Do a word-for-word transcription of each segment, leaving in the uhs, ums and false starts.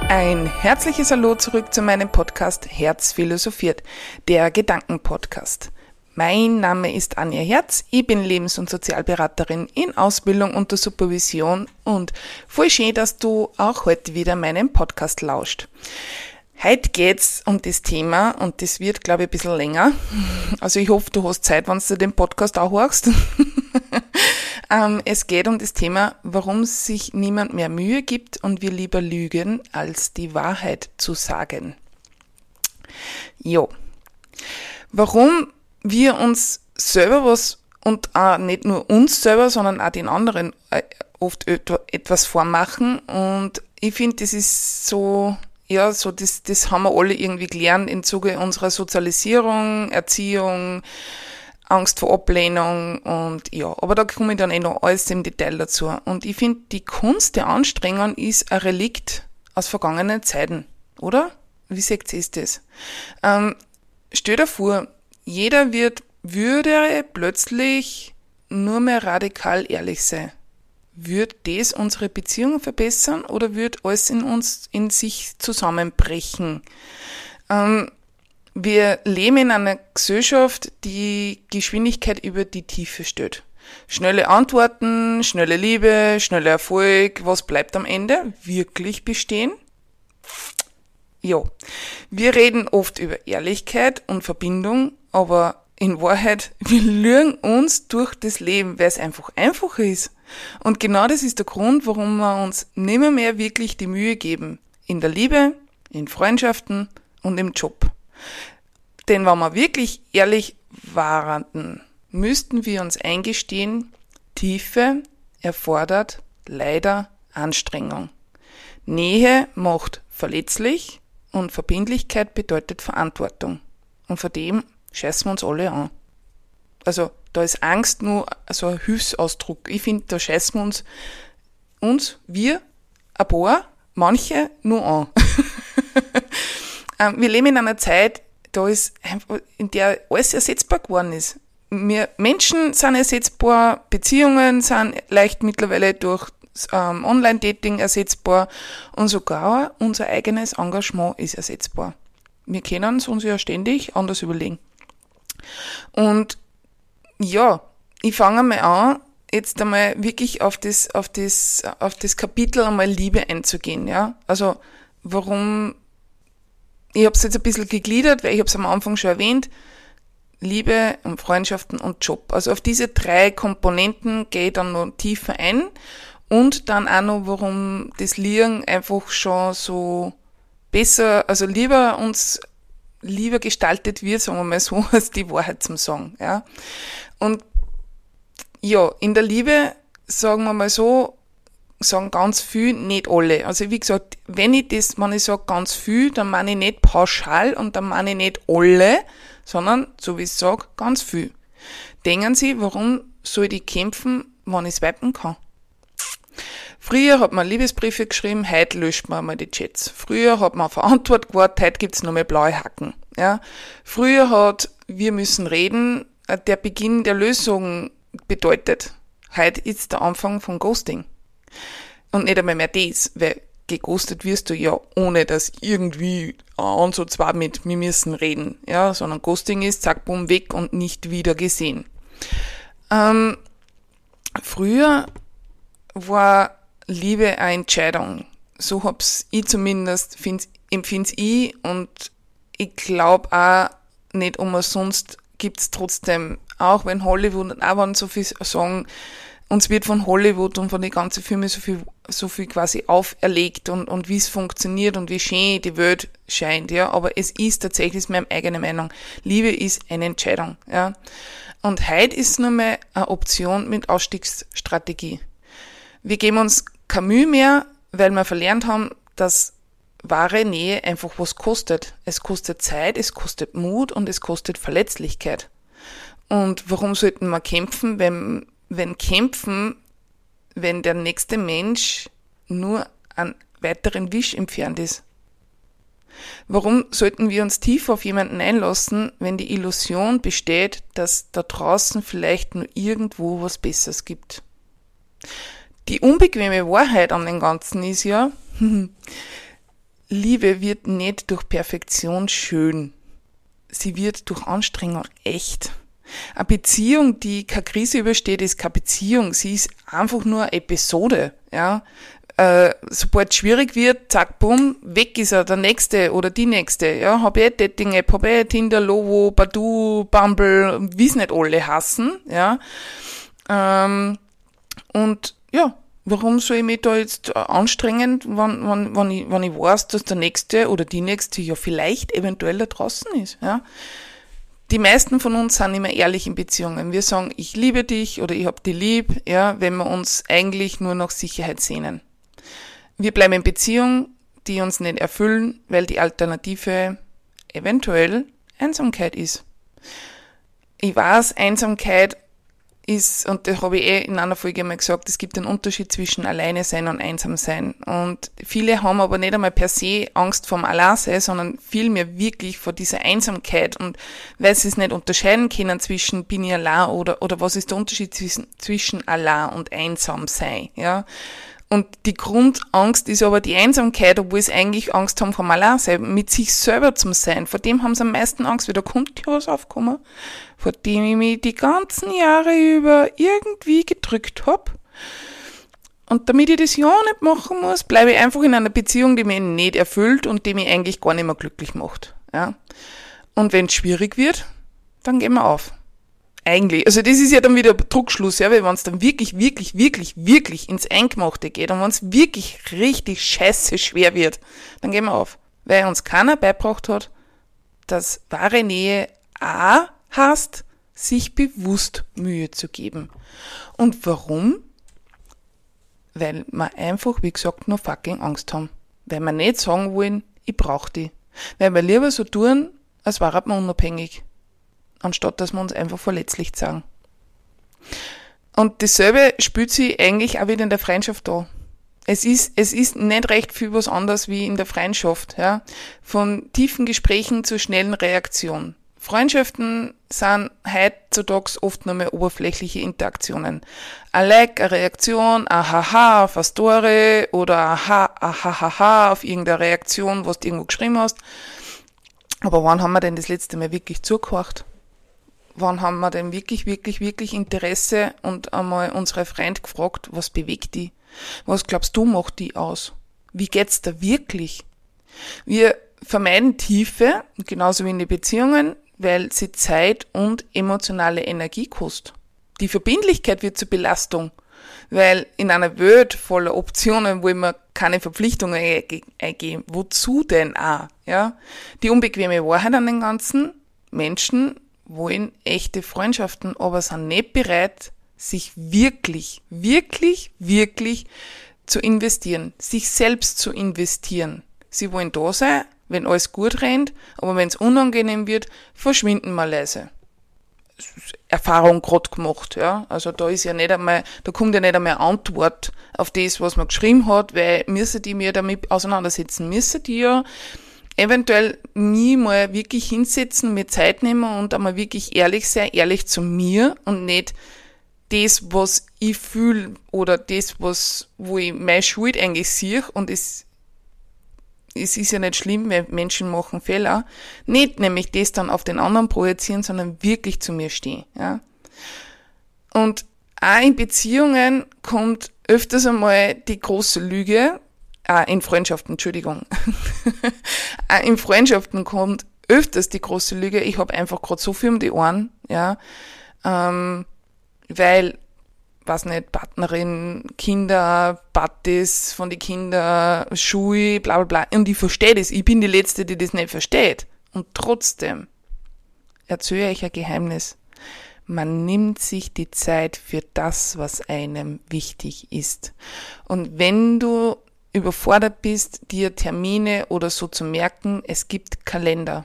Ein herzliches Hallo zurück zu meinem Podcast Herz philosophiert, der Gedankenpodcast. Mein Name ist Anja Herz, ich bin Lebens- und Sozialberaterin in Ausbildung unter Supervision und voll schön, dass du auch heute wieder meinen Podcast lauscht. Heute geht's um das Thema und das wird, glaube ich, ein bisschen länger. Also ich hoffe, du hast Zeit, wenn du den Podcast auch hörst. ähm, es geht um das Thema, warum sich niemand mehr Mühe gibt und wir lieber lügen, als die Wahrheit zu sagen. Jo. Warum wir uns selber was und auch nicht nur uns selber, sondern auch den anderen äh, oft etwas vormachen. Und ich finde, das ist so... Ja, so das, das haben wir alle irgendwie gelernt im Zuge unserer Sozialisierung, Erziehung, Angst vor Ablehnung und ja, aber da komme ich dann eh noch alles im Detail dazu. Und ich finde, die Kunst der Anstrengung ist ein Relikt aus vergangenen Zeiten, oder? Wie seht ihr das? Ähm, stell dir vor, jeder wird, würde plötzlich nur mehr radikal ehrlich sein. Wird das unsere Beziehung verbessern oder wird alles in uns in sich zusammenbrechen? Ähm, wir leben in einer Gesellschaft, die Geschwindigkeit über die Tiefe stellt. Schnelle Antworten, schnelle Liebe, schneller Erfolg. Was bleibt am Ende? Wirklich bestehen? Ja, wir reden oft über Ehrlichkeit und Verbindung, aber in Wahrheit, wir lügen uns durch das Leben, weil es einfach einfacher ist. Und genau das ist der Grund, warum wir uns nimmer mehr wirklich die Mühe geben. In der Liebe, in Freundschaften und im Job. Denn wenn wir wirklich ehrlich waren, müssten wir uns eingestehen, Tiefe erfordert leider Anstrengung. Nähe macht verletzlich und Verbindlichkeit bedeutet Verantwortung. Und vor dem scheißen wir uns alle an. Also da ist Angst nur so ein Hilfsausdruck. Ich finde, da scheißen wir uns, uns, wir, ein paar, manche nur an. ähm, wir leben in einer Zeit, da ist, in der alles ersetzbar geworden ist. Wir Menschen sind ersetzbar, Beziehungen sind leicht mittlerweile durch ähm, Online-Dating ersetzbar und sogar unser eigenes Engagement ist ersetzbar. Wir können es uns ja ständig anders überlegen. Und ja, ich fange mal an, jetzt einmal wirklich auf das, auf das, auf das Kapitel einmal Liebe einzugehen, ja. Also, warum, ich habe es jetzt ein bisschen gegliedert, weil ich habe es am Anfang schon erwähnt, Liebe und Freundschaften und Job. Also auf diese drei Komponenten gehe ich dann noch tiefer ein und dann auch noch, warum das Liegen einfach schon so besser, also lieber uns lieber gestaltet wird, sagen wir mal so, als die Wahrheit zum Sagen, ja. Und ja, in der Liebe, sagen wir mal so, sagen ganz viel, nicht alle. Also wie gesagt, wenn ich das, wenn ich sage ganz viel, dann meine ich nicht pauschal und dann meine ich nicht alle, sondern, so wie ich sage, ganz viel. Denken Sie, warum soll ich kämpfen, wenn ich swipen kann? Früher hat man Liebesbriefe geschrieben, heute löscht man einmal die Chats. Früher hat man auf eine Antwort gewartet, heute gibt's nur mehr blaue Haken. Ja. Früher hat wir müssen reden, der Beginn der Lösung bedeutet. Heute ist der Anfang von Ghosting. Und nicht einmal mehr das, weil geghostet wirst du ja, ohne dass irgendwie ein Ansatz war mit, wir müssen reden. Ja, sondern Ghosting ist, zack, bumm, weg und nicht wieder gesehen. Ähm, früher war Liebe eine Entscheidung. So hab's ich zumindest, empfind's ich und ich glaube auch nicht umsonst gibt's trotzdem, auch wenn Hollywood und auch wenn so viel sagen, uns wird von Hollywood und von den ganzen Filmen so viel, so viel quasi auferlegt und, und wie es funktioniert und wie schön die Welt scheint, ja. Aber es ist tatsächlich, ist meine eigene Meinung. Liebe ist eine Entscheidung, ja. Und heute ist nur mal eine Option mit Ausstiegsstrategie. Wir geben uns keine Mühe mehr, weil wir verlernt haben, dass wahre Nähe einfach was kostet. Es kostet Zeit, es kostet Mut und es kostet Verletzlichkeit. Und warum sollten wir kämpfen, wenn, wenn kämpfen, wenn der nächste Mensch nur einen weiteren Wisch entfernt ist? Warum sollten wir uns tief auf jemanden einlassen, wenn die Illusion besteht, dass da draußen vielleicht nur irgendwo was Besseres gibt? Die unbequeme Wahrheit an dem Ganzen ist ja, Liebe wird nicht durch Perfektion schön. Sie wird durch Anstrengung echt. Eine Beziehung, die keine Krise übersteht, ist keine Beziehung. Sie ist einfach nur eine Episode, ja. Äh, sobald es schwierig wird, zack, bumm, weg ist er, der Nächste oder die Nächste, ja. Hab ich eine Dating-App, hab ich eine Tinder, Lovo, Badoo, Bumble, wie's nicht alle hassen, ja. Ähm, und, ja, warum soll ich mich da jetzt anstrengen, wenn, wenn, wenn, ich, wenn ich weiß, dass der Nächste oder die Nächste ja vielleicht eventuell da draußen ist, ja. Die meisten von uns sind immer ehrlich in Beziehungen. Wir sagen, ich liebe dich oder ich hab dich lieb, ja, wenn wir uns eigentlich nur nach Sicherheit sehnen. Wir bleiben in Beziehungen, die uns nicht erfüllen, weil die Alternative eventuell Einsamkeit ist. Ich weiß, Einsamkeit ist, und das habe ich eh in einer Folge mal gesagt, es gibt einen Unterschied zwischen alleine sein und einsam sein. Und viele haben aber nicht einmal per se Angst vorm Alleinsein, sondern vielmehr wirklich vor dieser Einsamkeit. Und weil sie es nicht unterscheiden können zwischen bin ich allein oder, oder was ist der Unterschied zwischen, zwischen allein und einsam sein, ja. Und die Grundangst ist aber die Einsamkeit, obwohl sie eigentlich Angst haben vom Alleinsein, mit sich selber zu sein. Vor dem haben sie am meisten Angst, weil da kommt ja was aufkommen, vor dem ich mich die ganzen Jahre über irgendwie gedrückt hab. Und damit ich das ja nicht machen muss, bleibe ich einfach in einer Beziehung, die mich nicht erfüllt und die mich eigentlich gar nicht mehr glücklich macht. Ja. Und wenn es schwierig wird, dann gehen wir auf. Eigentlich. Also das ist ja dann wieder Druckschluss, ja, weil wenn es dann wirklich, wirklich, wirklich, wirklich ins Eingemachte geht und wenn es wirklich richtig scheiße schwer wird, dann gehen wir auf. Weil uns keiner beigebracht hat, dass wahre Nähe A heißt, sich bewusst Mühe zu geben. Und warum? Weil wir einfach, wie gesagt, nur fucking Angst haben. Weil wir nicht sagen wollen, ich brauch die. Weil wir lieber so tun, als wären wir unabhängig. Anstatt dass wir uns einfach verletzlich sagen. Und dasselbe spielt sich eigentlich auch wieder in der Freundschaft da. Es ist, es ist nicht recht viel was anderes wie in der Freundschaft, ja. Von tiefen Gesprächen zur schnellen Reaktion. Freundschaften sind heutzutage oft nur mehr oberflächliche Interaktionen. Ein Like, eine Reaktion, ein Haha auf eine Story oder ein Ha, ein Hahaha auf irgendeine Reaktion, was du irgendwo geschrieben hast. Aber wann haben wir denn das letzte Mal wirklich zugehört? Wann haben wir denn wirklich, wirklich, wirklich Interesse und einmal unsere Freund gefragt, was bewegt die? Was glaubst du, macht die aus? Wie geht's da wirklich? Wir vermeiden Tiefe, genauso wie in den Beziehungen, weil sie Zeit und emotionale Energie kostet. Die Verbindlichkeit wird zur Belastung, weil in einer Welt voller Optionen wollen wir keine Verpflichtungen eingehen. Wozu denn auch? Ja? Die unbequeme Wahrheit an den ganzen Menschen wollen echte Freundschaften, aber sind nicht bereit, sich wirklich, wirklich, wirklich zu investieren, sich selbst zu investieren. Sie wollen da sein, wenn alles gut rennt, aber wenn es unangenehm wird, verschwinden wir leise. Erfahrung gerade gemacht, ja. Also da ist ja nicht einmal, da kommt ja nicht einmal eine Antwort auf das, was man geschrieben hat, weil müssen die mir damit auseinandersetzen, müssen die ja eventuell mich mal wirklich hinsetzen, mir Zeit nehmen und einmal wirklich ehrlich sein, ehrlich zu mir und nicht das, was ich fühle oder das, was, wo ich meine Schuld eigentlich sehe und es, es ist ja nicht schlimm, weil Menschen machen Fehler, nicht nämlich das dann auf den anderen projizieren, sondern wirklich zu mir stehen, ja. Und auch in Beziehungen kommt öfters einmal die große Lüge, Ah, in Freundschaften, Entschuldigung. In Freundschaften kommt öfters die große Lüge, ich habe einfach gerade so viel um die Ohren, ja, ähm, weil, weiß nicht, Partnerin, Kinder, Partys von den Kindern, Schule, bla bla bla, und ich verstehe das, ich bin die Letzte, die das nicht versteht. Und trotzdem erzähle ich ein Geheimnis. Man nimmt sich die Zeit für das, was einem wichtig ist. Und wenn du überfordert bist, dir Termine oder so zu merken, es gibt Kalender.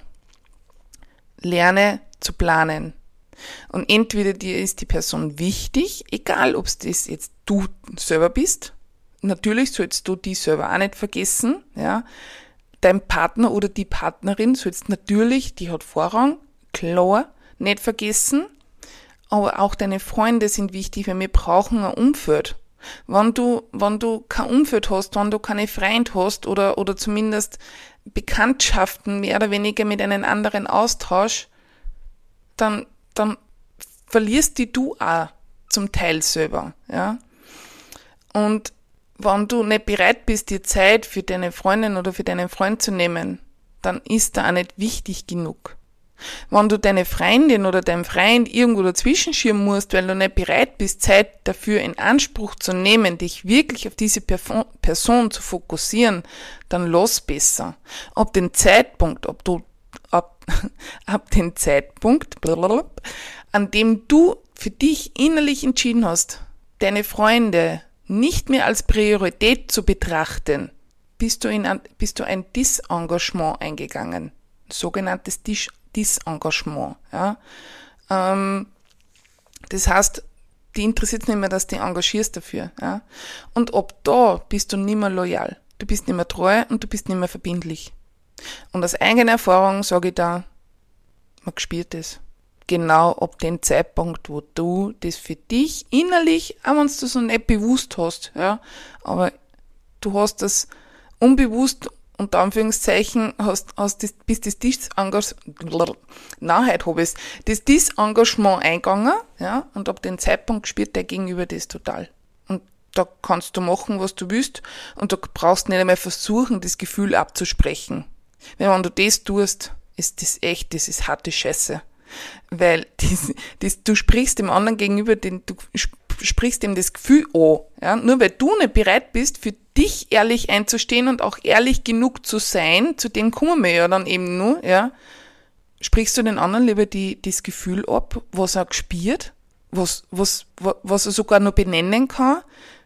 Lerne zu planen. Und entweder dir ist die Person wichtig, egal ob es das jetzt du selber bist, natürlich sollst du die selber auch nicht vergessen, ja. Dein Partner oder die Partnerin sollst natürlich, die hat Vorrang, klar, nicht vergessen, aber auch deine Freunde sind wichtig, weil wir brauchen ein Umfeld. Wenn du, wenn du kein Umfeld hast, wenn du keine Freunde hast oder, oder zumindest Bekanntschaften mehr oder weniger mit einem anderen Austausch, dann, dann verlierst die du auch zum Teil selber, ja. Und wenn du nicht bereit bist, dir Zeit für deine Freundin oder für deinen Freund zu nehmen, dann ist da auch nicht wichtig genug. Wenn du deine Freundin oder deinen Freund irgendwo dazwischen schieben musst, weil du nicht bereit bist, Zeit dafür in Anspruch zu nehmen, dich wirklich auf diese Person zu fokussieren, dann lass besser. Ab dem Zeitpunkt, ob du, ab, ab dem Zeitpunkt, blablabla, an dem du für dich innerlich entschieden hast, deine Freunde nicht mehr als Priorität zu betrachten, bist du in ein, bist du ein Disengagement eingegangen. Sogenanntes Dis- Disengagement, ja. Ähm, das heißt, die interessiert es nicht mehr, dass du dich engagierst dafür, ja. Und ab da bist du nicht mehr loyal. Du bist nicht mehr treu und du bist nicht mehr verbindlich. Und aus eigener Erfahrung sage ich da, man spürt es. Genau ab dem Zeitpunkt, wo du das für dich innerlich, auch wenn du das noch nicht bewusst hast, ja, aber du hast das unbewusst, unter Anführungszeichen, hast, hast das, bist das Disengagement, nein, heute habe ich es, das Disengagement eingegangen, ja, und ab dem Zeitpunkt spürt der Gegenüber das total. Und da kannst du machen, was du willst, und da brauchst du nicht einmal versuchen, das Gefühl abzusprechen. Weil wenn du das tust, ist das echt, das ist harte Scheiße. Weil das, das, du sprichst dem anderen gegenüber, den, du sprichst ihm das Gefühl an, ja, nur weil du nicht bereit bist, für dich ehrlich einzustehen und auch ehrlich genug zu sein, zu dem kommen wir ja dann eben nur, ja, sprichst du den anderen lieber die, das Gefühl ab, was er gespürt, was, was, was er sogar noch benennen kann.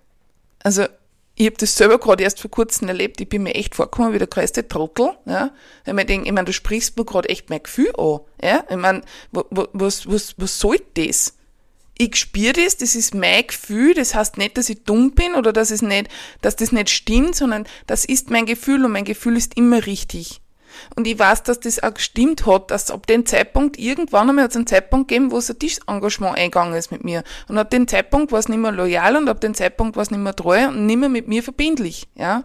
Also, ich habe das selber gerade erst vor kurzem erlebt, ich bin mir echt vorgekommen wie der größte Trottel, ja, weil ich denke, ich meine, du sprichst mir gerade echt mein Gefühl an, ja, ich meine, was, was, was soll das? Ich spüre das, das ist mein Gefühl, das heißt nicht, dass ich dumm bin oder dass es nicht, dass das nicht stimmt, sondern das ist mein Gefühl und mein Gefühl ist immer richtig. Und ich weiß, dass das auch gestimmt hat, dass ab dem Zeitpunkt, irgendwann einmal hat es einen Zeitpunkt gegeben, wo es ein Disengagement eingegangen ist mit mir. Und ab dem Zeitpunkt war es nicht mehr loyal und ab dem Zeitpunkt war es nicht mehr treu und nicht mehr mit mir verbindlich, ja.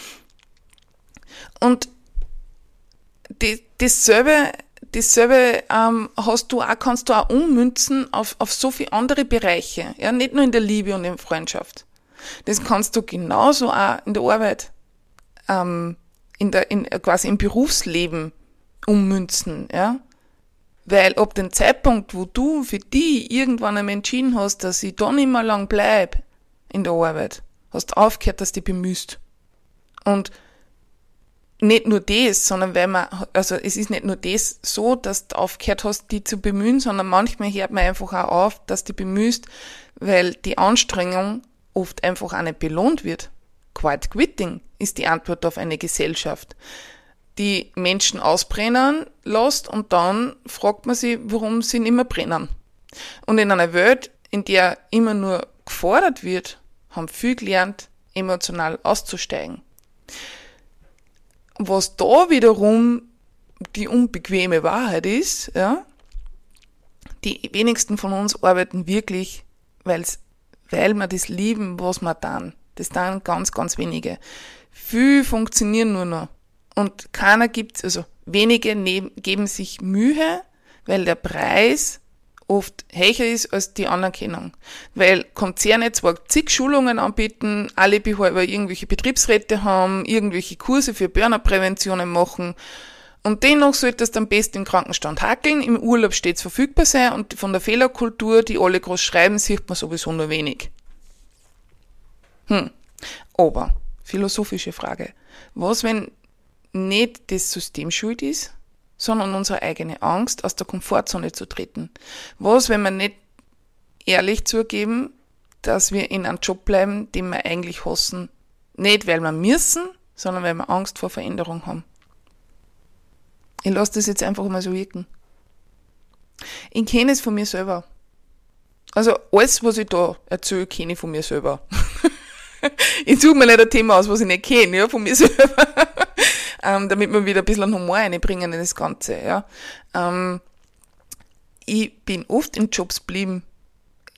Und die, dasselbe, dasselbe ähm, hast du auch, kannst du auch ummünzen auf, auf so viele andere Bereiche, ja, nicht nur in der Liebe und in der Freundschaft. Das kannst du genauso auch in der Arbeit, ähm, in der, in, quasi im Berufsleben ummünzen, ja. Weil ab dem Zeitpunkt, wo du für dich irgendwann einmal entschieden hast, dass ich da nicht mehr lang bleib in der Arbeit, hast du aufgehört, dass du dich bemühst. Und nicht nur das, sondern weil man, also es ist nicht nur das so, dass du aufgehört hast, die zu bemühen, sondern manchmal hört man einfach auch auf, dass du bemühst, weil die Anstrengung oft einfach auch nicht belohnt wird. Quiet Quitting ist die Antwort auf eine Gesellschaft, die Menschen ausbrennen lässt und dann fragt man sich, warum sie nicht mehr brennen. Und in einer Welt, in der immer nur gefordert wird, haben viele gelernt, emotional auszusteigen. Was da wiederum die unbequeme Wahrheit ist, ja, die wenigsten von uns arbeiten wirklich, weil's, weil wir das lieben, was wir tun. Das tun ganz, ganz wenige. Viel funktionieren nur noch. Und keiner gibt, also wenige neben, geben sich Mühe, weil der Preis oft höher ist als die Anerkennung. Weil Konzerne zwar zig Schulungen anbieten, alle behalber irgendwelche Betriebsräte haben, irgendwelche Kurse für Burnout-Präventionen machen und dennoch sollte es am besten im Krankenstand hakeln, im Urlaub stets verfügbar sein und von der Fehlerkultur, die alle groß schreiben, sieht man sowieso nur wenig. Hm. Aber, philosophische Frage. Was, wenn nicht das System schuld ist, sondern unsere eigene Angst, aus der Komfortzone zu treten? Was, wenn wir nicht ehrlich zugeben, dass wir in einem Job bleiben, den wir eigentlich hassen? Nicht, weil wir müssen, sondern weil wir Angst vor Veränderung haben. Ich lasse das jetzt einfach mal so wirken. Ich kenne es von mir selber. Also alles, was ich da erzähle, kenne ich von mir selber. Ich suche mir nicht ein Thema aus, was ich nicht kenne, ja, von mir selber. ähm, damit wir wieder ein bisschen Humor reinbringen in das Ganze, ja. Ähm, ich bin oft in Jobs geblieben,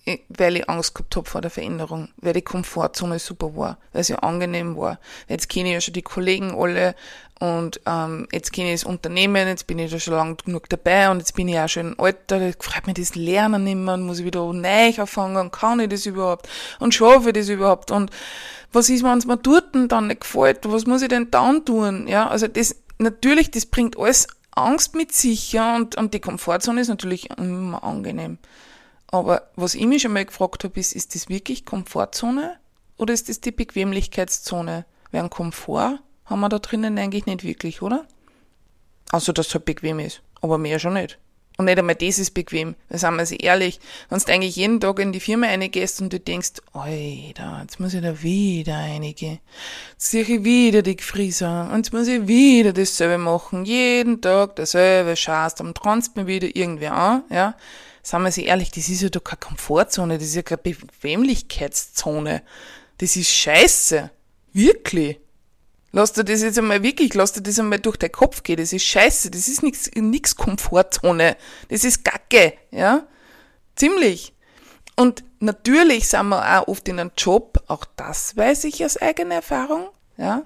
weil ich Angst gehabt habe vor der Veränderung, weil die Komfortzone super war, weil sie angenehm war. Jetzt kenne ich ja schon die Kollegen alle und ähm, jetzt kenne ich das Unternehmen, jetzt bin ich da schon lange genug dabei und jetzt bin ich auch schon im Alter, da freut mich das Lernen nicht mehr und muss ich wieder neu anfangen, kann ich das überhaupt und schaffe ich das überhaupt und was ist, wenn es mir dort dann nicht gefällt, was muss ich denn dann tun? Ja, also das, natürlich, das bringt alles Angst mit sich, ja, und, und die Komfortzone ist natürlich immer angenehm. Aber was ich mich schon mal gefragt habe, ist, ist das wirklich Komfortzone oder ist das die Bequemlichkeitszone? Weil einen Komfort haben wir da drinnen eigentlich nicht wirklich, oder? Außer, dass es halt bequem ist. Aber mehr schon nicht. Und nicht einmal das ist bequem. Da sind wir sich ehrlich. Wenn du eigentlich jeden Tag in die Firma reingehst und du denkst, Alter, jetzt muss ich da wieder reingehen. Jetzt sehe ich wieder die Gefrieser. Und jetzt muss ich wieder dasselbe machen. Jeden Tag dasselbe Scheiß. Dann transt mir wieder irgendwer an, ja. Sagen wir sich ehrlich, das ist ja doch keine Komfortzone, das ist ja keine Bequemlichkeitszone. Das ist scheiße. Wirklich. Lass dir das jetzt einmal wirklich, lass dir das einmal durch den Kopf gehen. Das ist scheiße. Das ist nix, nix Komfortzone. Das ist Gacke, ja. Ziemlich. Und natürlich sind wir auch oft in einem Job, auch das weiß ich aus eigener Erfahrung, ja.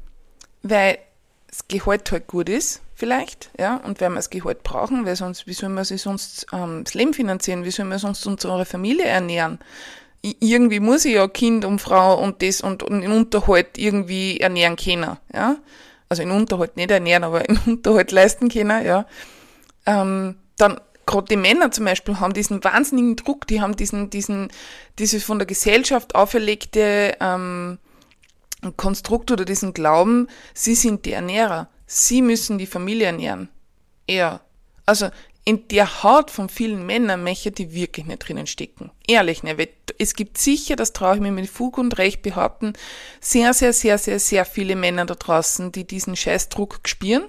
Weil das Gehalt halt gut ist, vielleicht, ja, und weil wir das Gehalt brauchen, weil sonst, wie soll man sich sonst ähm, das Leben finanzieren, wie soll man sonst unsere Familie ernähren? I- irgendwie muss ich ja Kind und Frau und das und, und in Unterhalt irgendwie ernähren können, ja, also in Unterhalt nicht ernähren, aber in Unterhalt leisten können, ja, ähm, dann gerade die Männer zum Beispiel haben diesen wahnsinnigen Druck, die haben diesen, diesen, dieses von der Gesellschaft auferlegte ähm, Konstrukt oder diesen Glauben, sie sind die Ernährer. Sie müssen die Familie ernähren. Ja. Also in der Haut von vielen Männern möchte die wirklich nicht drinnen stecken. Ehrlich, ne? Weil es gibt sicher, das traue ich mir mit Fug und Recht behaupten, sehr, sehr, sehr, sehr, sehr viele Männer da draußen, die diesen Scheißdruck spüren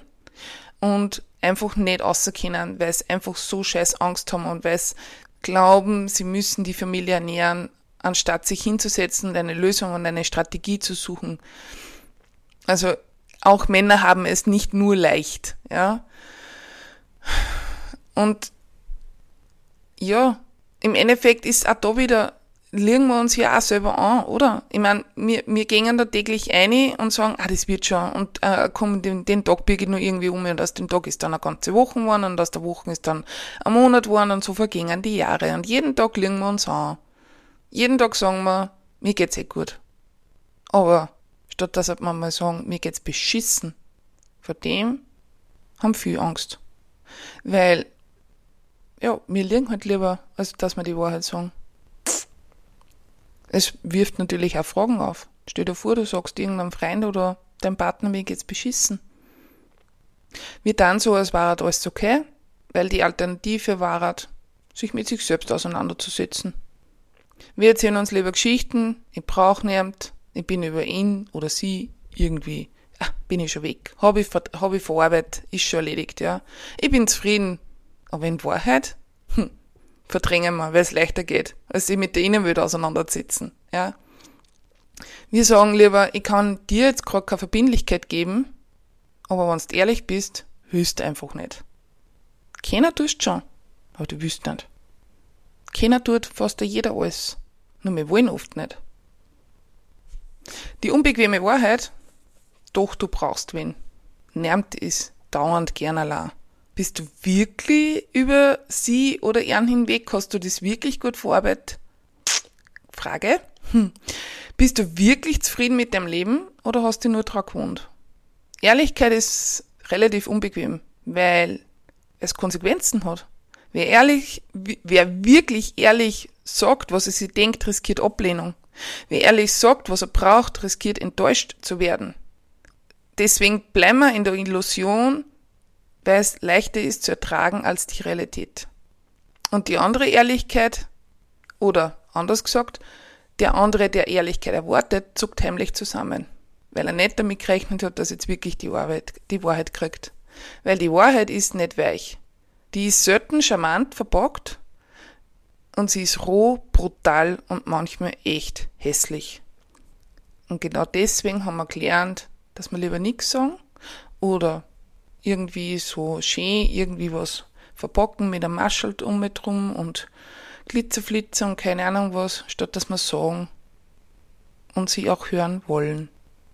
und einfach nicht rauskennen, weil sie einfach so scheiß Angst haben und weil sie glauben, sie müssen die Familie ernähren, anstatt sich hinzusetzen und eine Lösung und eine Strategie zu suchen. Also auch Männer haben es nicht nur leicht, ja. Und ja, im Endeffekt ist auch da wieder, liegen wir uns ja auch selber an, oder? Ich meine, wir, wir gehen da täglich ein und sagen, ah, das wird schon. Und äh, komm, den, den Tag biege ich nur irgendwie um und aus dem Tag ist dann eine ganze Woche geworden und aus der Woche ist dann ein Monat geworden und so vergingen die Jahre. Und jeden Tag liegen wir uns an. Jeden Tag sagen wir, mir geht's eh gut. Aber statt dass wir mal sagen, mir geht's beschissen, vor dem haben viele Angst. Weil, ja, wir liegen halt lieber, als dass wir die Wahrheit sagen. Es wirft natürlich auch Fragen auf. Stell dir vor, du sagst irgendeinem Freund oder deinem Partner, mir geht's beschissen. Wir dann so, als war alles okay, weil die Alternative war, sich mit sich selbst auseinanderzusetzen. Wir erzählen uns lieber Geschichten, ich brauche niemand, ich bin über ihn oder sie irgendwie, ah, bin ich schon weg, habe ich, hab ich verarbeitet, ist schon erledigt, ja. Ich bin zufrieden, aber in Wahrheit, hm, verdrängen wir, weil es leichter geht, als sich mit der Innenwelt auseinandersetzen, ja. Wir sagen lieber, ich kann dir jetzt gerade keine Verbindlichkeit geben, aber wenn du ehrlich bist, willst du einfach nicht. Keiner tust schon, aber du willst nicht. Keiner tut fast jeder alles, nur wir wollen oft nicht. Die unbequeme Wahrheit, doch du brauchst wen. Nervt ist dauernd gern allein. Bist du wirklich über sie oder ihn hinweg? Hast du das wirklich gut verarbeitet? Frage. Hm. Bist du wirklich zufrieden mit deinem Leben oder hast du nur dran gewohnt? Ehrlichkeit ist relativ unbequem, weil es Konsequenzen hat. Wer ehrlich, wer wirklich ehrlich sagt, was er sich denkt, riskiert Ablehnung. Wer ehrlich sagt, was er braucht, riskiert enttäuscht zu werden. Deswegen bleiben wir in der Illusion, weil es leichter ist zu ertragen als die Realität. Und die andere Ehrlichkeit, oder anders gesagt, der andere, der Ehrlichkeit erwartet, zuckt heimlich zusammen, weil er nicht damit gerechnet hat, dass jetzt wirklich die Wahrheit, die Wahrheit kriegt. Weil die Wahrheit ist nicht weich. Die ist selten charmant verpackt und sie ist roh, brutal und manchmal echt hässlich. Und genau deswegen haben wir gelernt, dass wir lieber nichts sagen oder irgendwie so schön irgendwie was verpacken mit einem Maschelt um mit rum und Glitzerflitzer und keine Ahnung was, statt dass wir sagen und sie auch hören wollen.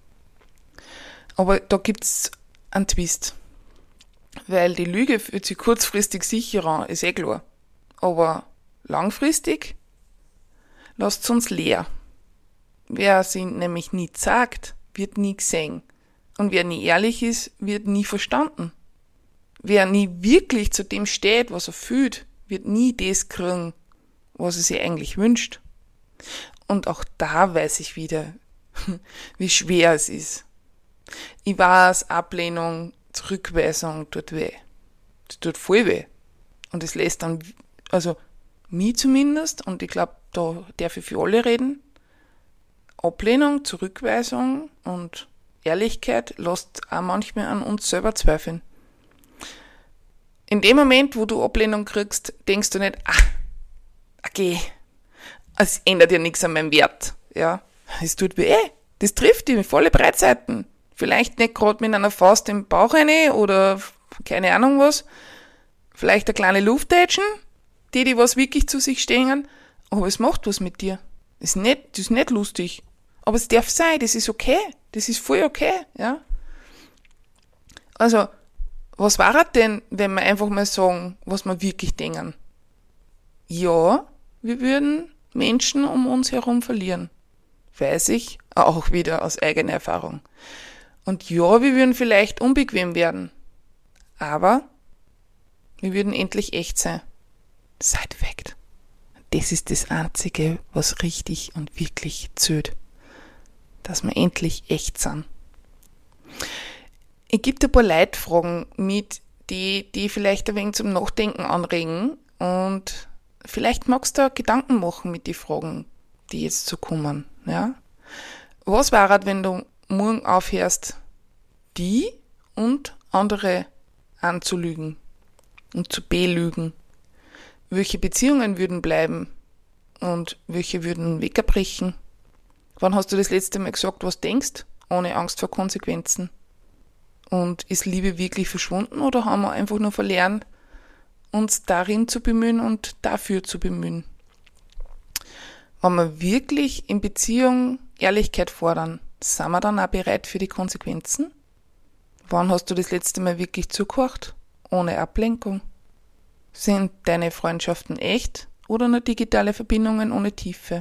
Aber da gibt's einen Twist. Weil die Lüge fühlt sich kurzfristig sicherer an, ist eh klar. Aber langfristig lasst es uns leer. Wer sie nämlich nie sagt, wird nie gesehen. Und wer nie ehrlich ist, wird nie verstanden. Wer nie wirklich zu dem steht, was er fühlt, wird nie das kriegen, was er sich eigentlich wünscht. Und auch da weiß ich wieder, wie schwer es ist. Ich weiß, Ablehnung, Zurückweisung tut weh. Das tut voll weh. Und es lässt dann, also mich zumindest, und ich glaube, da darf ich für alle reden, Ablehnung, Zurückweisung und Ehrlichkeit lässt auch manchmal an uns selber zweifeln. In dem Moment, wo du Ablehnung kriegst, denkst du nicht, ah, okay, es ändert ja nichts an meinem Wert. Ja, es tut weh. Das trifft dich volle Breitseiten. Vielleicht nicht gerade mit einer Faust im Bauch rein oder keine Ahnung was. Vielleicht eine kleine Luftätschen, die die was wirklich zu sich stehen. Aber es macht was mit dir. Das ist nicht, das ist nicht lustig. Aber es darf sein, das ist okay. Das ist voll okay, ja. Also, was war es denn, wenn wir einfach mal sagen, was wir wirklich denken? Ja, wir würden Menschen um uns herum verlieren. Weiß ich auch wieder aus eigener Erfahrung. Und ja, wir würden vielleicht unbequem werden. Aber wir würden endlich echt sein. Side-Fact. Das ist das Einzige, was richtig und wirklich zählt. Dass wir endlich echt sind. Ich gebe dir ein paar Leitfragen mit, die, die vielleicht ein wenig zum Nachdenken anregen und vielleicht magst du da Gedanken machen mit den Fragen, die jetzt so kommen. Ja? Was wäre, wenn du morgen aufhörst, die und andere anzulügen und zu belügen? Welche Beziehungen würden bleiben und welche würden wegbrechen? Wann hast du das letzte Mal gesagt, was denkst, ohne Angst vor Konsequenzen? Und ist Liebe wirklich verschwunden oder haben wir einfach nur verlernt, uns darin zu bemühen und dafür zu bemühen? Wenn wir wirklich in Beziehung Ehrlichkeit fordern, sind wir dann auch bereit für die Konsequenzen? Wann hast du das letzte Mal wirklich zugehört, ohne Ablenkung? Sind deine Freundschaften echt oder nur digitale Verbindungen ohne Tiefe?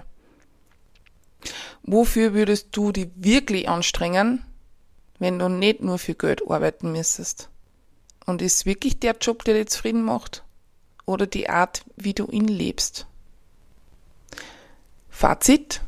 Wofür würdest du dich wirklich anstrengen, wenn du nicht nur für Geld arbeiten müsstest? Und ist wirklich der Job, der dich zufrieden macht? Oder die Art, wie du ihn lebst? Fazit: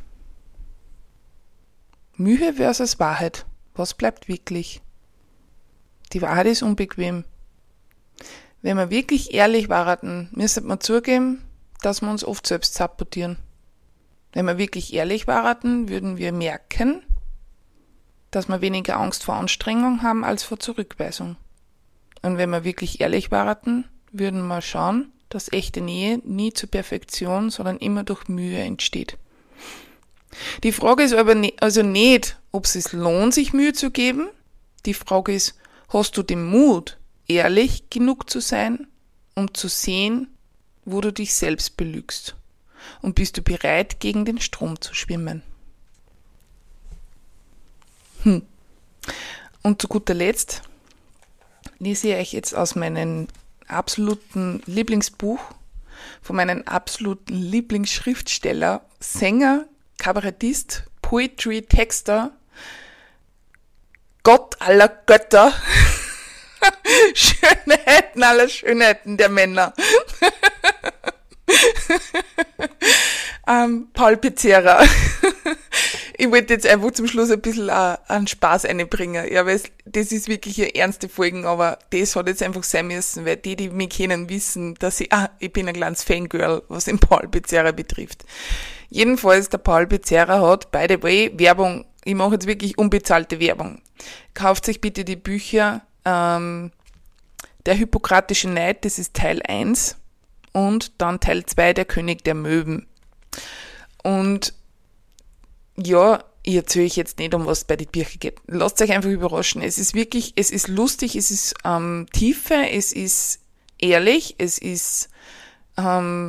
Mühe versus Wahrheit. Was bleibt wirklich? Die Wahrheit ist unbequem. Wenn wir wirklich ehrlich waren, müsste man zugeben, dass wir uns oft selbst sabotieren. Wenn wir wirklich ehrlich waren, würden wir merken, dass wir weniger Angst vor Anstrengung haben als vor Zurückweisung. Und wenn wir wirklich ehrlich waren, würden wir schauen, dass echte Nähe nie zur Perfektion, sondern immer durch Mühe entsteht. Die Frage ist aber ne, also nicht, ob es sich lohnt, sich Mühe zu geben. Die Frage ist, hast du den Mut, ehrlich genug zu sein, um zu sehen, wo du dich selbst belügst? Und bist du bereit, gegen den Strom zu schwimmen? Hm. Und zu guter Letzt lese ich euch jetzt aus meinem absoluten Lieblingsbuch von meinem absoluten Lieblingsschriftsteller, Sänger, Kabarettist, Poetry, Texter, Gott aller Götter, Schönheiten aller Schönheiten der Männer. ähm, Paul Pizzerra. Ich wollte jetzt einfach zum Schluss ein bisschen uh, einen Spaß einbringen. Ja, weil das ist wirklich eine ernste Folge, aber das hat jetzt einfach sein müssen, weil die, die mich kennen, wissen, dass ich, ah, ich bin ein kleines Fangirl, was den Paul Pizzerra betrifft. Jedenfalls, der Paul Pizzerra hat, by the way, Werbung, ich mache jetzt wirklich unbezahlte Werbung. Kauft euch bitte die Bücher, ähm, Der Hippokratische Neid, das ist Teil eins, und dann Teil zwei, Der König der Möwen. Und ja, ich erzähle euch jetzt nicht, um was es bei den Büchern geht. Lasst euch einfach überraschen. Es ist wirklich, es ist lustig, es ist ähm, Tiefe, es ist ehrlich, es ist ähm,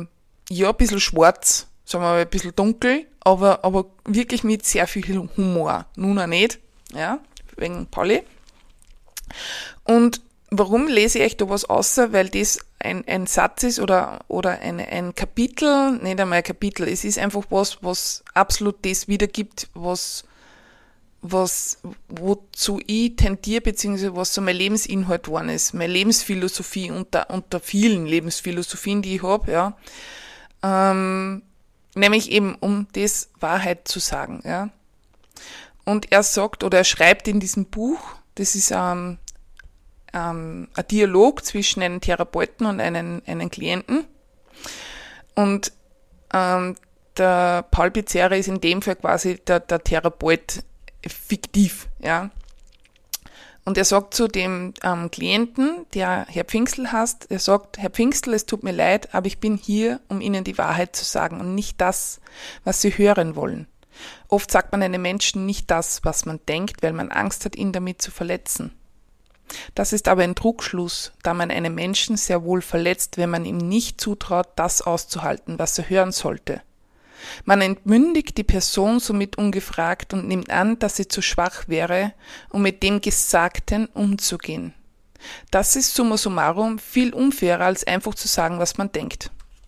ja, ein bisschen schwarz, sagen wir mal, ein bisschen dunkel, aber, aber wirklich mit sehr viel Humor. Nun auch nicht, ja, wegen Pauli. Und warum lese ich euch da was außer? Weil das ein, ein Satz ist oder, oder ein, ein Kapitel, nicht einmal ein Kapitel, es ist einfach was, was absolut das wiedergibt, was, was, wozu ich tendiere, beziehungsweise was so mein Lebensinhalt geworden ist, meine Lebensphilosophie unter, unter vielen Lebensphilosophien, die ich habe, ja. Ähm, nämlich eben, um das Wahrheit zu sagen, ja. Und er sagt, oder er schreibt in diesem Buch, das ist ähm, ähm, ein Dialog zwischen einem Therapeuten und einem, einem Klienten. Und ähm, der Paul Pizzerra ist in dem Fall quasi der, der Therapeut fiktiv, ja. Und er sagt zu dem ähm, Klienten, der Herr Pfingstl heißt, er sagt, Herr Pfingstl, es tut mir leid, aber ich bin hier, um Ihnen die Wahrheit zu sagen und nicht das, was Sie hören wollen. Oft sagt man einem Menschen nicht das, was man denkt, weil man Angst hat, ihn damit zu verletzen. Das ist aber ein Trugschluss, da man einen Menschen sehr wohl verletzt, wenn man ihm nicht zutraut, das auszuhalten, was er hören sollte. Man entmündigt die Person somit ungefragt und nimmt an, dass sie zu schwach wäre, um mit dem Gesagten umzugehen. Das ist summa summarum viel unfairer, als einfach zu sagen, was man denkt.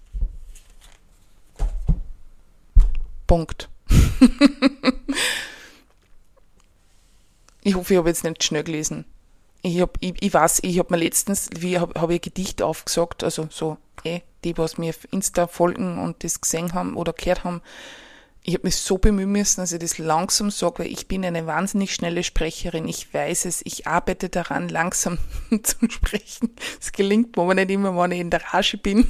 Punkt. Ich hoffe, ich habe jetzt nicht schnell gelesen. Ich, hab, ich, ich weiß, ich habe mir letztens, wie habe hab ich ein Gedicht aufgesagt, also so, eh, die, was mir auf Insta folgen und das gesehen haben oder gehört haben, ich habe mich so bemühen müssen, dass ich das langsam sage, weil ich bin eine wahnsinnig schnelle Sprecherin. Ich weiß es, ich arbeite daran, langsam zu sprechen. Es gelingt mir aber nicht immer, wenn ich in der Rage bin.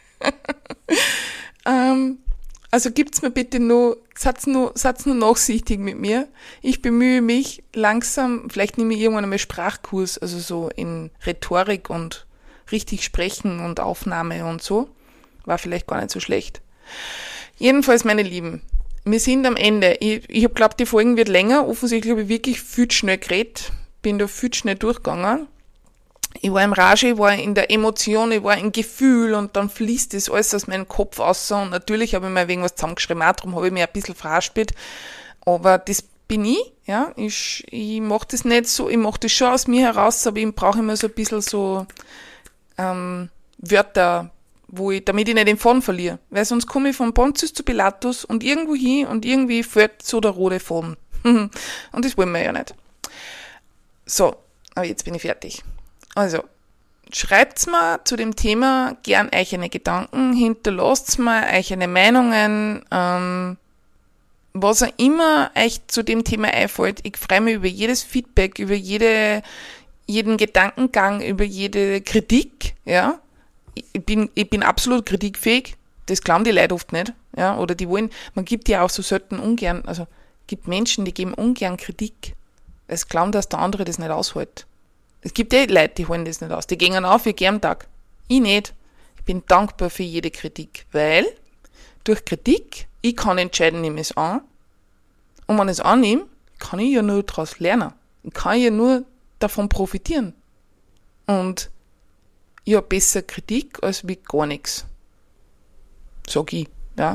ähm, Also gibt's mir bitte nur, seid nur, seid nur nachsichtig mit mir. Ich bemühe mich langsam, vielleicht nehme ich irgendwann einmal Sprachkurs, also so in Rhetorik und richtig sprechen und Aufnahme und so. War vielleicht gar nicht so schlecht. Jedenfalls, meine Lieben, wir sind am Ende. Ich, ich habe glaubt, die Folgen wird länger. Offensichtlich habe ich wirklich viel schnell geredet. Bin da viel schnell durchgegangen. Ich war im Rage, ich war in der Emotion, ich war im Gefühl und dann fließt das alles aus meinem Kopf raus und natürlich habe ich mir wegen was zusammengeschrieben, auch darum habe ich mich ein bisschen verhaspelt, aber das bin ich, ja, ich, ich mache das nicht so, ich mache das schon aus mir heraus, aber ich brauche immer so ein bisschen so ähm, Wörter, wo ich, damit ich nicht den Faden verliere, weil sonst komme ich von Pontius zu Pilatus und irgendwo hin und irgendwie fällt so der rote Faden und das wollen wir ja nicht. So, aber jetzt bin ich fertig. Also, schreibt's mir zu dem Thema gern euch eine Gedanken, hinterlasst's mir euch eine Meinungen, ähm, was auch immer euch zu dem Thema einfällt. Ich freue mich über jedes Feedback, über jede, jeden Gedankengang, über jede Kritik, ja. Ich bin, ich bin absolut kritikfähig, das glauben die Leute oft nicht, ja, oder die wollen, man gibt ja auch so selten ungern, also, gibt Menschen, die geben ungern Kritik, weil sie glauben, dass der andere das nicht aushält. Es gibt ja Leute, die holen das nicht aus. Die gehen auf wie gern am Tag. Ich nicht. Ich bin dankbar für jede Kritik, weil durch Kritik, ich kann entscheiden, nehme ich es an. Und wenn ich es annehme, kann ich ja nur daraus lernen. Ich kann ja nur davon profitieren. Und ich habe besser Kritik als wie gar nichts. Sag ich, ja.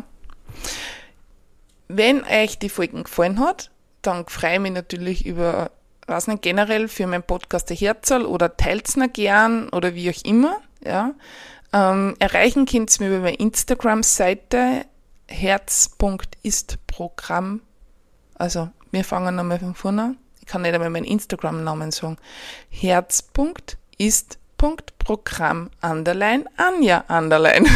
Wenn euch die Folgen gefallen hat, dann freue ich mich natürlich über weiß nicht, generell für meinen Podcast der Herzl oder teilt's mir gern oder wie auch immer, ja. Ähm, erreichen könnt's mir über meine Instagram-Seite herz.istprogramm. Also, wir fangen nochmal von vorne an. Ich kann nicht einmal meinen Instagram-Namen sagen. herz.ist.programm underline Anja underline.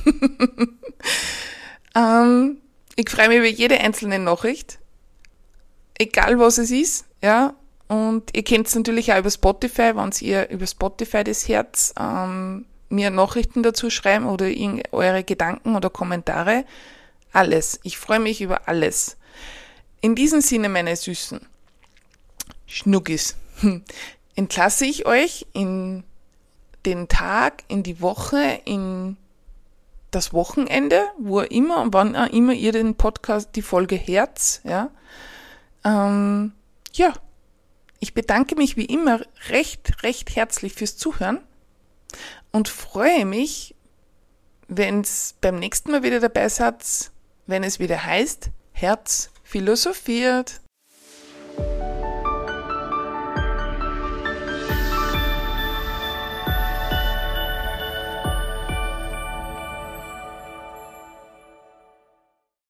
ähm, ich freue mich über jede einzelne Nachricht. Egal was es ist, ja. Und ihr könnt es natürlich auch über Spotify, wenn ihr über Spotify das Herz ähm, mir Nachrichten dazu schreiben oder eure Gedanken oder Kommentare. Alles. Ich freue mich über alles. In diesem Sinne, meine Süßen Schnuckis, entlasse ich euch in den Tag, in die Woche, in das Wochenende, wo immer und wann auch immer ihr den Podcast, die Folge Herz, ja, ähm, ja, ich bedanke mich wie immer recht, recht herzlich fürs Zuhören und freue mich, wenn's beim nächsten Mal wieder dabei seid, wenn es wieder heißt, Herz philosophiert.